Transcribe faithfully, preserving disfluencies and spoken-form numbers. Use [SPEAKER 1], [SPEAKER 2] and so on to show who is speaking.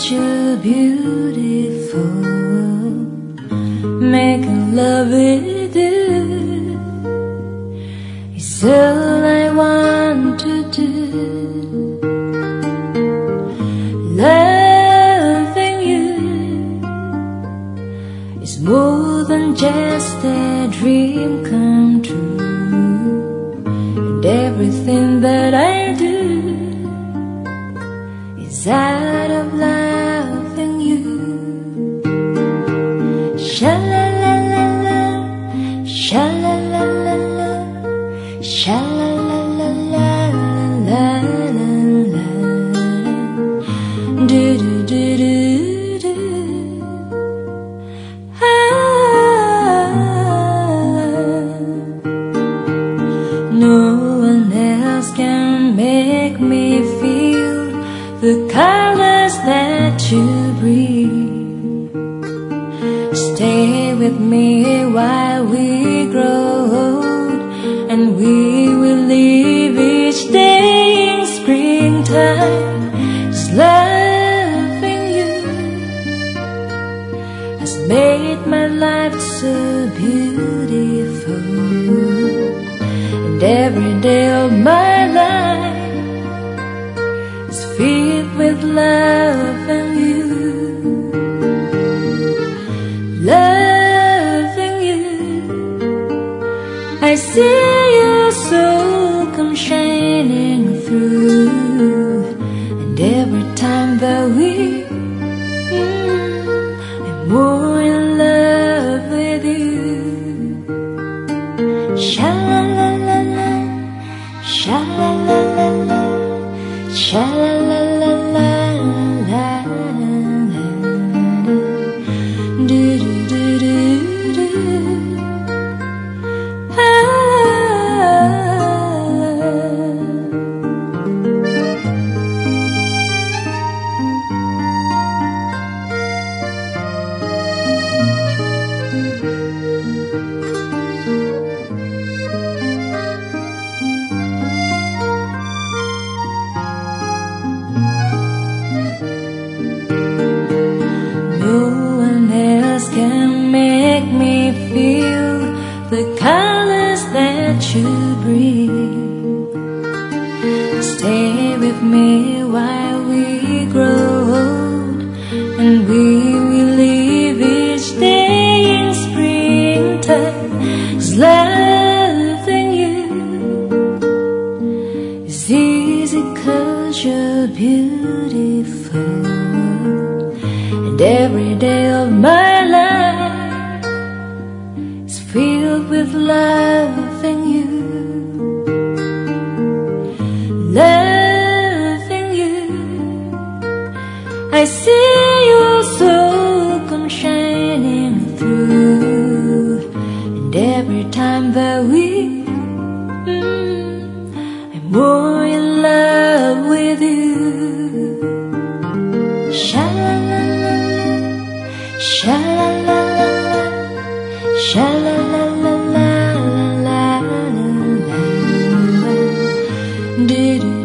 [SPEAKER 1] you're beautiful. Making love with you is all I want to do. Loving you is more than just a dream come true. And everything that I do is out of loving you. Sha-la-la-la-la, sha-la-la-la-la, sha-la-la-la-la-la-la-la, do-do-do-do-do. No one else can make me feel the colors that you bring. Stay with me while we grow old, and we will live each day in springtime. Just loving you has made my life so beautiful. And every day of my life is filled with loving you. Loving you, I see your soul come shining through. And every time that we mm, I'm more in love with you. Sha-la-la-la-la, sha-la-la-la-la, sha-la-la-la-la-la, do-do-do-do-do. Ah. Can make me feel the colors that you bring. Stay with me while we grow old, and we will live each day in springtime. 'Cause loving you is easy 'cause you're beautiful. And every day of my life is filled with loving you. Loving you, I see your soul come shining through. And every time that we mm, I'm more in love with you. Sha-la-la-la-la, sha-la-la-la-la, sha-la-la-la-la-la-la-la, do-do.